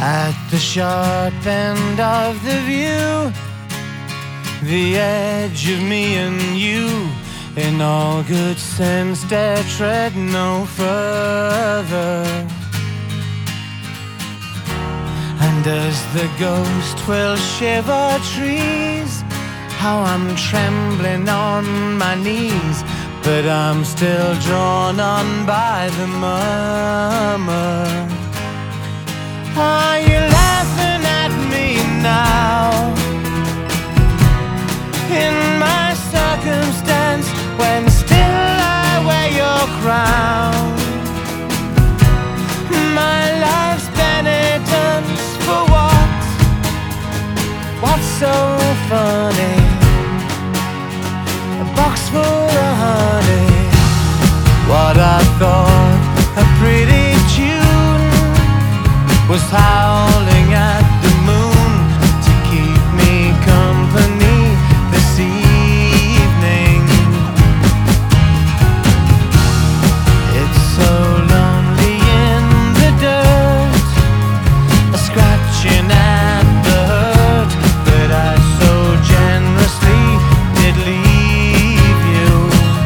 At the sharp end of the view, the edge of me and you, in all good sense dare tread no further. And as the ghost will shiver trees, how I'm trembling on my knees, but I'm still drawn on by the murmur. Are you laughing at me now? In my circumstance, when still I wear your crown, my life's penitence for what? What's so funny? A box full of honey. What I thought a pretty tune was howling at the moon to keep me company this evening. It's so lonely in the dirt, a scratching at the hurt, but I so generously did leave you.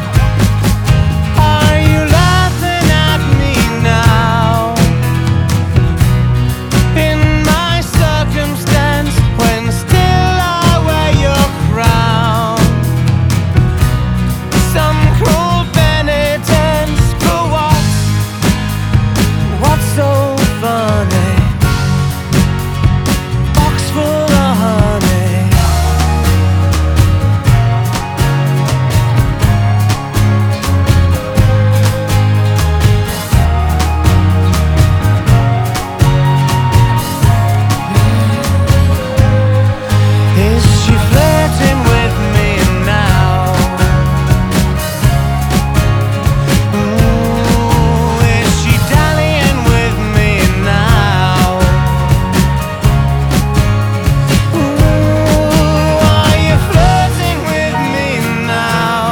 Are you laughing at me now? In my circumstance, when still I wear your crown, some cruel penitence for what? What's so funny? Box full of honey. Is she flirting with me now? Ooh, is she dallying with me now? Ooh, are you flirting with me now?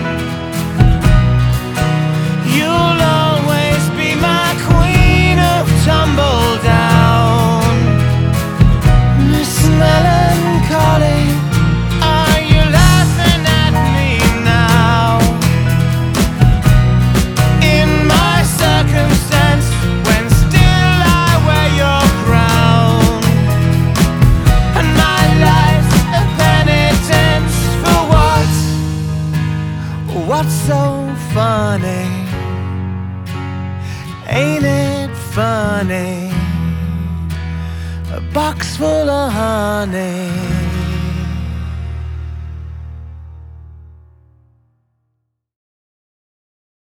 You'll always be my queen of tumble down, Miss Melancholy. Are you laughing at me now? In my circumstance, when still I wear your crown, and my life's a penitence for what? What's so funny? Ain't it funny? A box full of honey.